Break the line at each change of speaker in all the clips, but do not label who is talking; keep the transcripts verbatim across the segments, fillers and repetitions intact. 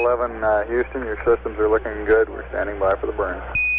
eleven, uh, Houston, your systems are looking good. We're standing by for the burn.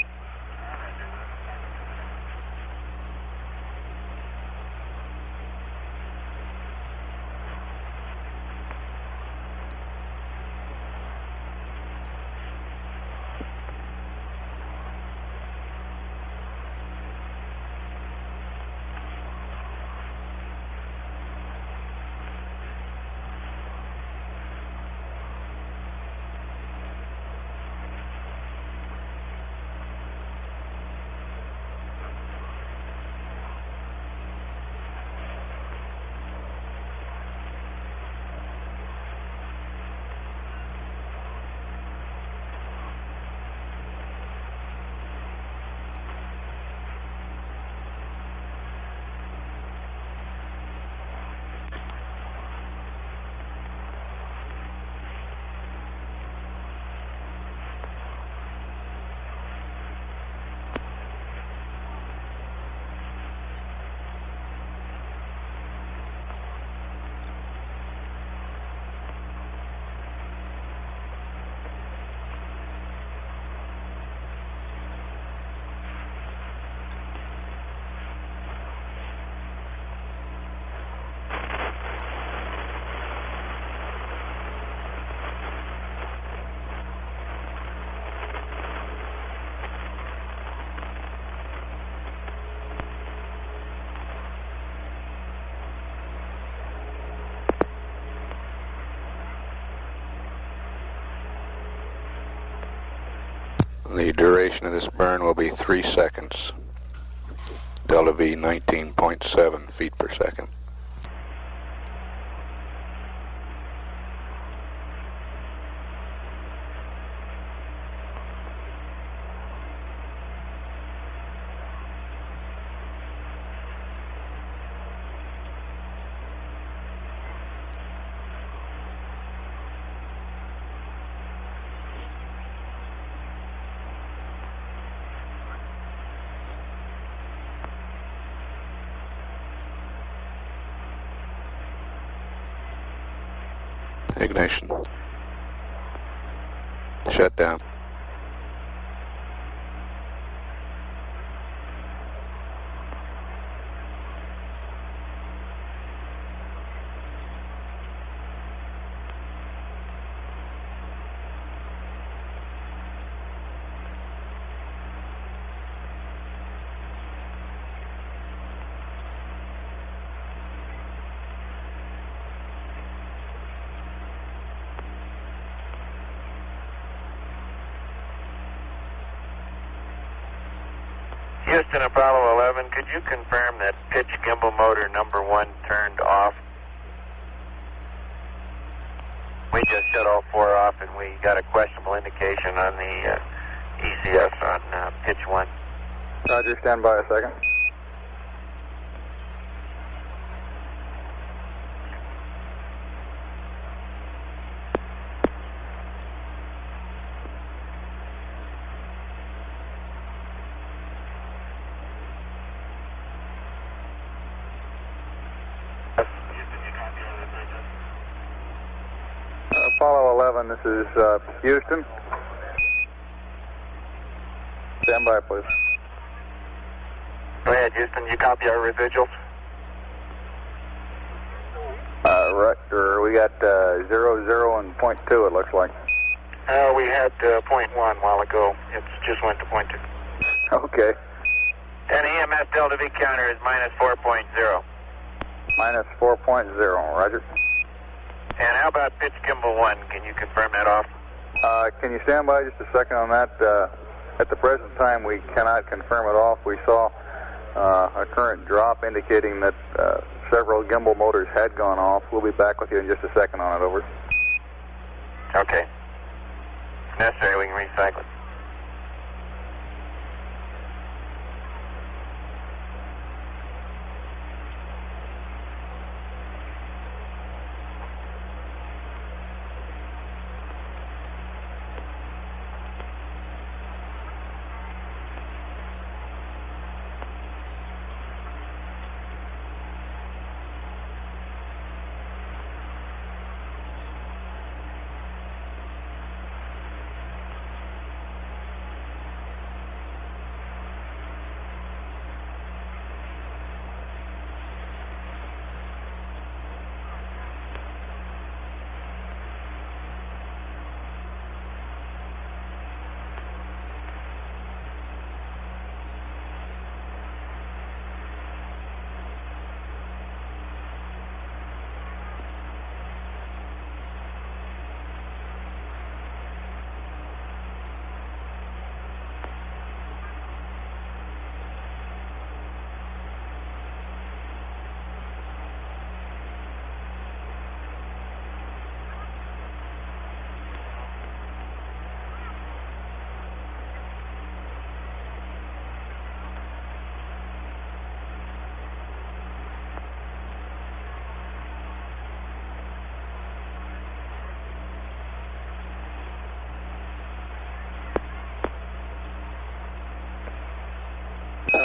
The duration of this burn will be three seconds. Delta V nineteen point seven feet per second. Ignition. Shut down.
Houston, Apollo eleven, could you confirm that pitch gimbal motor number one turned off? We just shut all four off and we got a questionable indication on the uh, E C S on uh, pitch one.
Roger, stand by a second. Apollo eleven, this is uh, Houston. Stand by, please.
Go ahead, Houston. You copy our residuals?
Uh, right, or we got uh, zero, zero, and point two, it looks like.
Uh, we had uh, point one a while ago. It just went to point two.
Okay.
And E M S Delta V counter is minus four point zero.
Minus four point zero, roger.
And how about pitch gimbal one? Can you confirm that off?
Uh, can you stand by just a second on that? Uh, at the present time, we cannot confirm it off. We saw uh, a current drop indicating that uh, several gimbal motors had gone off. We'll be back with you in just a second on it, over.
Okay. If necessary, we can recycle it.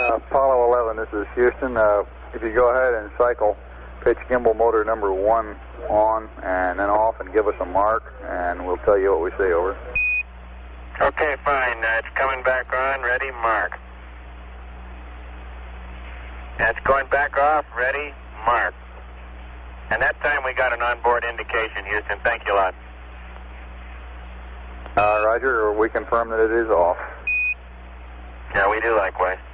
Uh, Apollo eleven, this is Houston. Uh, if you go ahead and cycle pitch gimbal motor number one on and then off and give us a mark, and we'll tell you what we say. Over.
Okay, fine. Uh, it's coming back on. Ready, mark. That's going back off. Ready, mark. And that time we got an onboard indication, Houston. Thank you a lot.
Uh, Roger, we confirm that it is off.
Yeah, we do likewise.